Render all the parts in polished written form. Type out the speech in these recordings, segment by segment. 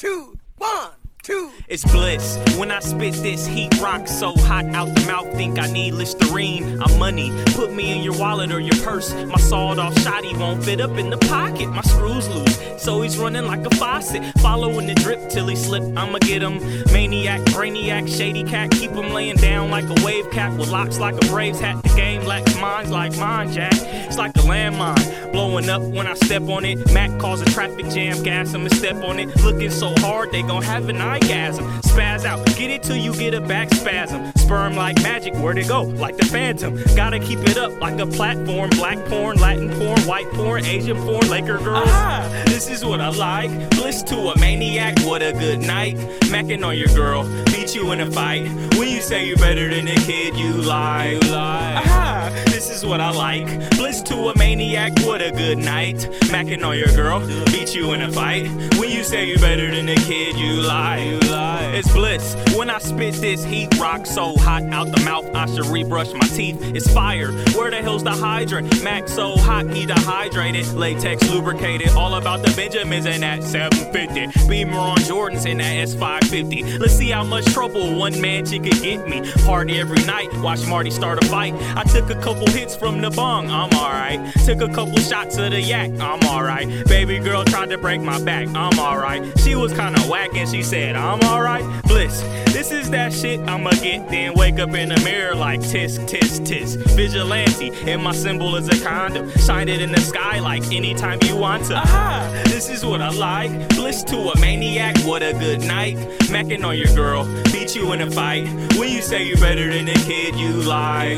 two, 1, 2. It's bliss. When I spit this heat rock so hot out the mouth, think I need Listerine. I'm money. Put me in your wallet or your purse. My sawed off shotty won't fit up in the pocket. My screws loose, so he's running like a faucet. Following the drip till he slip. I'ma get him. Maniac, brainiac, shady cat. Keep him laying down like a wave cap with locks like a Braves hat. The game lacks minds like mine, Jack. It's like a landmine blowing up when I step on it. Mac cause a traffic jam, gas him and step on it. Looking so hard they gon' have an orgasm. Spaz out, get it till you get a back spasm. Sperm like magic, where'd it go? Like the phantom. Gotta keep it up like a platform. Black porn, Latin porn, white porn, Asian porn, Laker girls. This is what I like. Bliss to a maniac, what a good night. Macking on your girl, beat you in a fight. When you say you're better than a kid, you lie. This is what I like. Bliss to a maniac, what a good night. Macking on your girl, beat you in a fight. When you say you're better than a kid, you lie. It's bliss. When I spit this heat rock so hot out the mouth, I should rebrush my teeth. It's fire. Where the hell's the hydrant? Mac so hot, he dehydrated. Latex lubricated. All about the Benjamins in that 750. Beamer on Jordans in that S550. Let's see how much trouble one man chick could get me. Party every night, watch Marty start a fight. I took a couple hits from the bong, I'm alright. Took a couple shots of the yak, I'm alright. Baby girl tried to break my back, I'm alright. She was kinda whack and she said, I'm alright. Bliss, this is that shit I'ma get, then wake up in the mirror like tisk, tisk, tisk. Vigilante, and my symbol is a condom. Shine it in the sky like anytime you want to. This is what I like. Bliss to a maniac, what a good night. Macking on your girl, beat you in a fight. When you say you're better than a kid, you lie.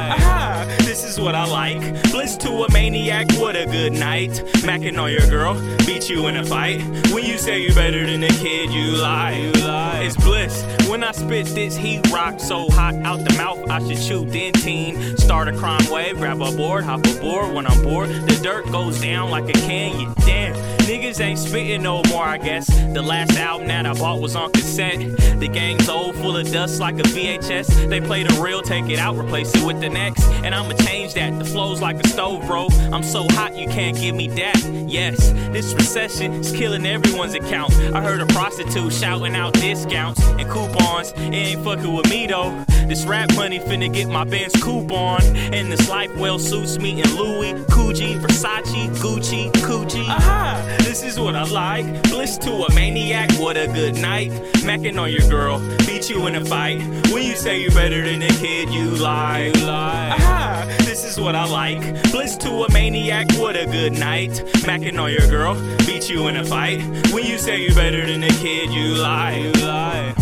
This is what I like. Bliss to a maniac, what a good night. Macking on your girl, beat you in a fight. When you say you're better than a kid, you lie. It's bliss. When I spit this heat rock so hot out the mouth, I should shoot dentine. Start a crime wave, grab a board, hop aboard. When I'm bored, the dirt goes down like a canyon. Damn, niggas ain't spitting no more, I guess. The last album that I bought was on cassette. The gang's old, full of dust like a VHS. They play the real, take it out, replace it with the next. And I'ma change that, the flow's like a stove, bro. I'm so hot you can't give me that. Yes, this recession is killing everyone's account. I heard a prostitute shouting out discounts and coupons. It ain't fucking with me though. This rap money finna get my Benz coupe on. And this life well suits me in Louis, Coogee, Versace, Gucci, Coochie. This is what I like. Bliss to a maniac, what a good night. Macking on your girl, beat you in a fight. When you say you're better than a kid, you lie. This is what I like. Bliss to a maniac, what a good night. Macking on your girl, beat you in a fight. When you say you're better than a kid, you lie.